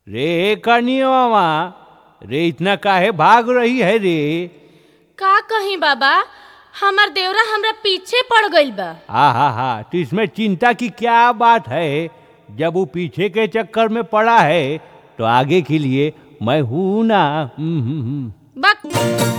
रे कनिया मामा, रे इतना काहे भाग रही है रे? का कहीं बाबा, हमार देवरा हमरा पीछे पड़ गइल बा। हा तो इसमें चिंता की क्या बात है? जब वो पीछे के चक्कर में पड़ा है तो आगे के लिए मैं हूं ना। बक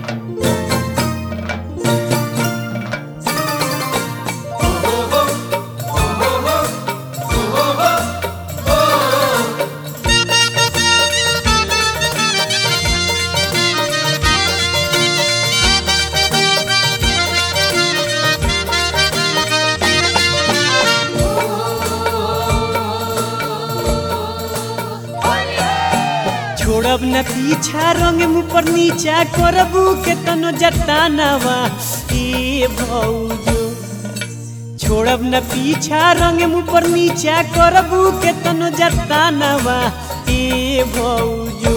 छोड़ब न पीछा रंग मुँह पर नीचा करबू के तनो जतानवा ए भौजो। छोड़ब न पीछा रंग मुँह पर नीचा करबू के तनो जतानवा ए भौजो।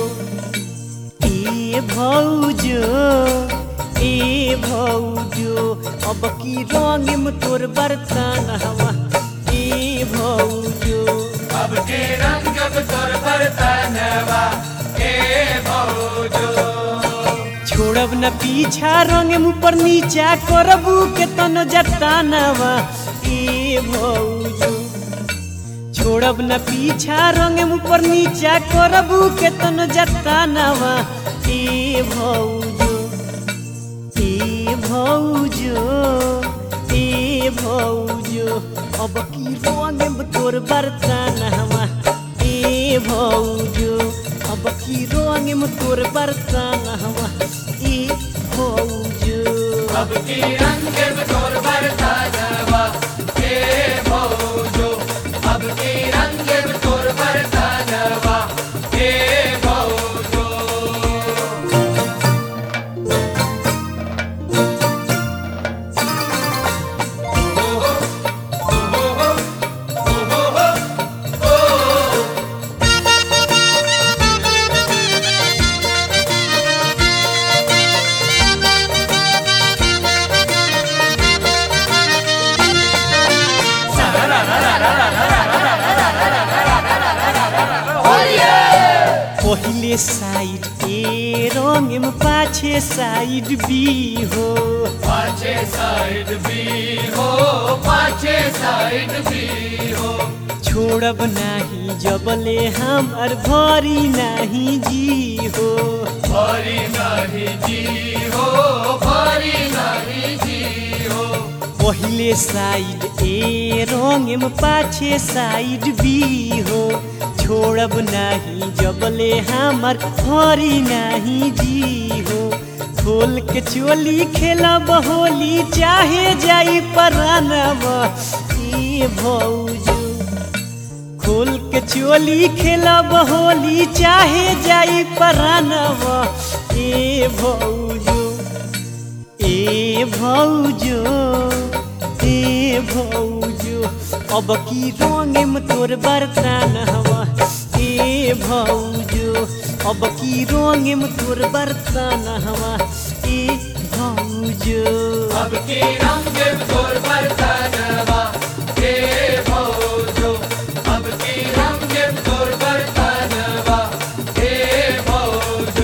ए भौजो ए भौजो, अब की रंग में तोर बरतानवा ए भौजो। अब के रंग तोर बरतानवा ए भौजो। छोड़ब न पीछा रंग मुँह पर नीचा करबू के तनो जतानवा ए भौजो। छोड़ब न पीछा रंग मुँह पर नीचा करबू के तनो जतानवा ए भौजो। ए भौजो ए भौजो, अब की रंग में तोर बरतानवा ए भौजो। अब की रंग में तोर बरतानवा ए भौजो। अब की रंग तोर बरतानवा ए भौजो। अब की रंग तोर बरतानवा ए भौजो। पहिले साइड ए रंग में पाछे साइड बी हो। पाछे साइड भी हो, पाछे साइड भी हो। छोड़ब नाही जबले हमर भरी नाही जी हो। भरी नहीं जी हो, भरी नहीं जी हो। पहिले साइड ए रंग में पाछे साइड बी हो। छोड़ब नाही जबले हमर भरी नाही जी हो। खोल के चोली खेलब होली चाहे जाई परानवा ए भौजो। खोल के चोली खेलब होली चाहे जाई परानवा ए भौजो। ए भौजो ए भौजो, अब की रंग में तोर बरतानवा ए भौजो। अब की रंग में तोर बरतानवा ए भौजो। अब की रंग तोर बरतानवा ए भौजो। अब की रंग तोर बरतानवा ए भौजो।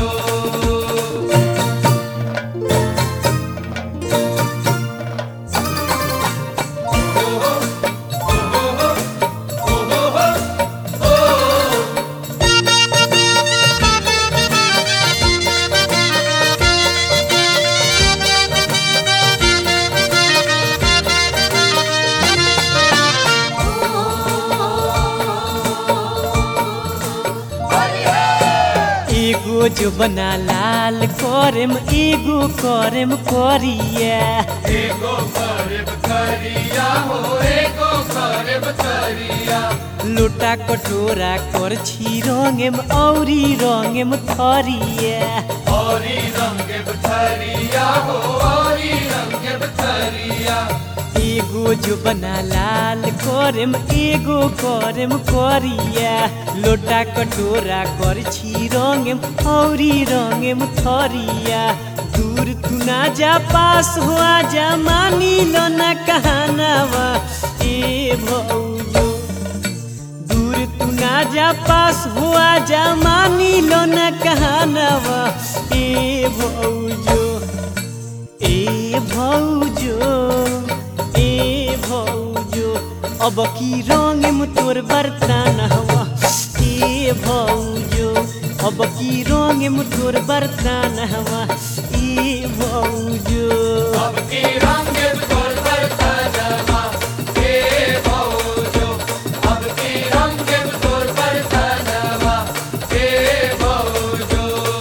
एगो जो बना लाल करेम एगो करेम करिया। एगो करब करिया हो, एगो करब करिया। लोटा कटोरा करछी रंगेम औरी रंगेम थरिया। औरी रंग थरिया हो, औरी रंग थरिया। एगो जो बना लाल करेम एगो करेम करिया। लोटा कटोरा करछी रंगेम औरी रंगेम थरिया। दूर तू ना जा पास हो आजा मानी लो ना कहनावा ए भौजो। दूर तू आजा पास हो आजा मानी लो न कहानवा ए भौजो ए भौजो ए भौजो अब की रंग में तोर बर्तन हवा ए भौजो अब की रंग में तोर बर्तन हवा ए भौजो अब की रंग तोर बरतनवा हे भौजो अब की रंग तोर बरतनवा हे भौजो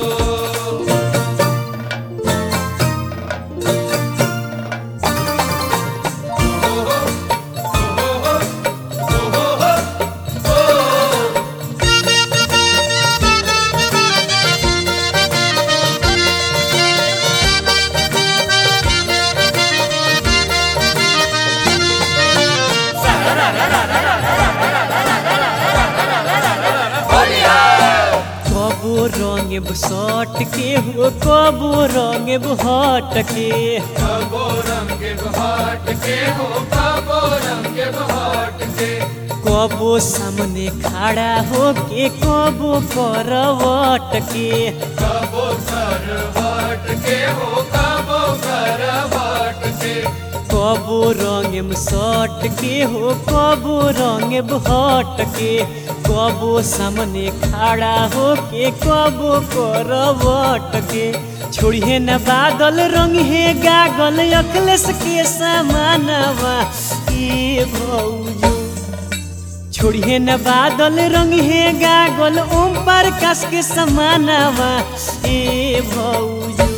कबो रंग सट के हो कबो रंग हट के कबो रंग बहाट के हो कबो रंग बहाट के कबो सामने खड़ा हो के कबो करवट के कबो करवट के हो कबो करवट के कबो रंग सट के हो कबो रंग हट के कबो सामने खड़ा हो के कबो करवट के छोड़िए न बादल रंग है गागल अखिलेश के समानवा ए भौजो छोड़िए न बादल रंग है गागल ओम प्रकाश के समानवा ए भौजो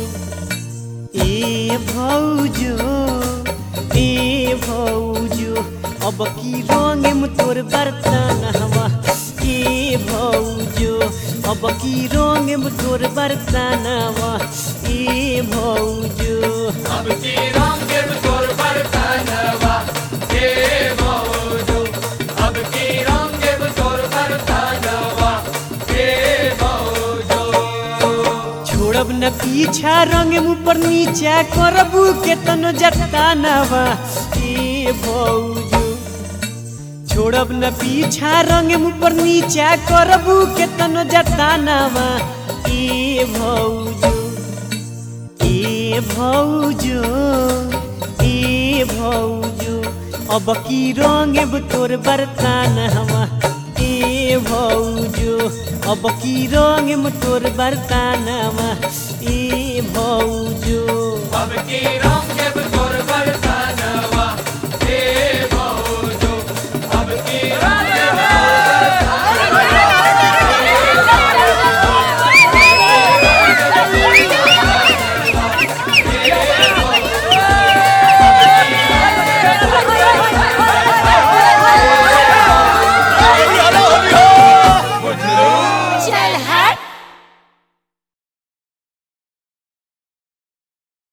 ए भौजो ए भौजो अब की रंग में तोर बर्तन हवा ए भौजो अब की रंग में तोर बर्तन हवा ए भौजो अब की रंग तोर बरतनवा हे भौजो अब की रंग तोर बरतनवा हे भौजो छोड़ब न पीछा रंग ऊपर नीचा करबू के तनो जतानवा ए भौजो छोड़ब न पीछा रंग ऊपर नीचा करबू के तनो जतानवा ए भौजो ए भौजो ए भौजो अब की रंग तोर बर्तन हवा ए भौजो अब की रंग में तोर बर्तनवा ए भौजो अब की रंग तोर बरतनवा